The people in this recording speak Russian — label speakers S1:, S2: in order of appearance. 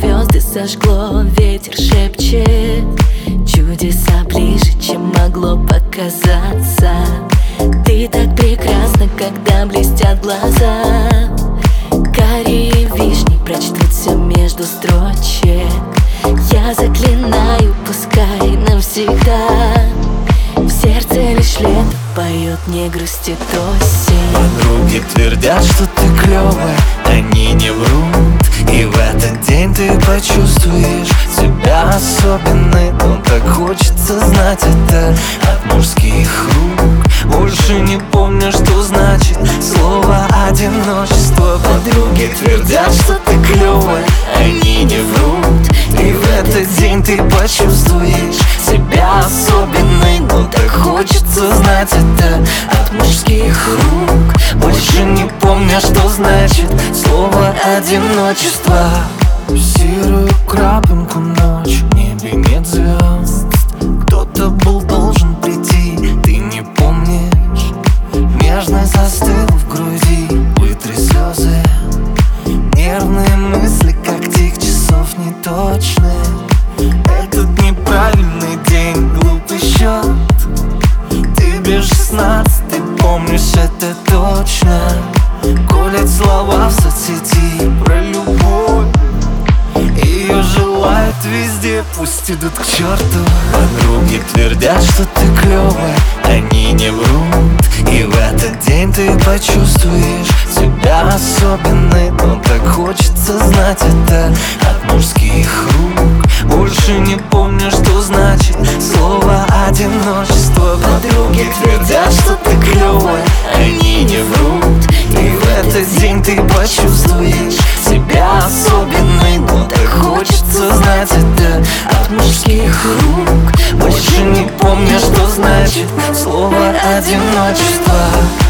S1: звезды сожгло, ветер шепчет чудеса ближе, чем могло показаться. Ты так прекрасна, когда блестят глаза. Карие вишни прочтут все между строчек. Я заклинаю, пускай навсегда. В сердце лишь лето поет, не грустит осень.
S2: Подруги твердят, что ты клёвая, они не врут. И в этот день ты почувствуешь себя особенной. Но так хочется знать это от мужских рук. Больше не помню, что значит слово одиночество. Подруги твердят, что ты клёвая, они не врут. И в этот день ты почувствуешь себя особенной. Но так хочется знать это от мужских рук. Больше не помню, что значит слово одиночество. В серую крапинку ночь, в небе нет звезд. Кто-то был должен прийти, ты не помнишь. Нежность застыла в груди, вытри слезы. Нервные мысли, как тик часов неточные. Этот неправильный день, глупый счет. Ты без 16, ты помнишь это точно. Колят слова в соцсети про любовь. Ее желают везде, пусть идут к черту. Подруги твердят, что ты клёвая, они не врут. И в этот день ты почувствуешь себя особенной. Но так хочется знать это от мужских рук. Больше не помню, что значит слово одиночество. Подруги твердят, что ты клёвая, они не врут. И в этот день ты почувствуешь себя особенной. Но так хочется знать это от мужских рук. Больше не помню, что значит слово одиночество.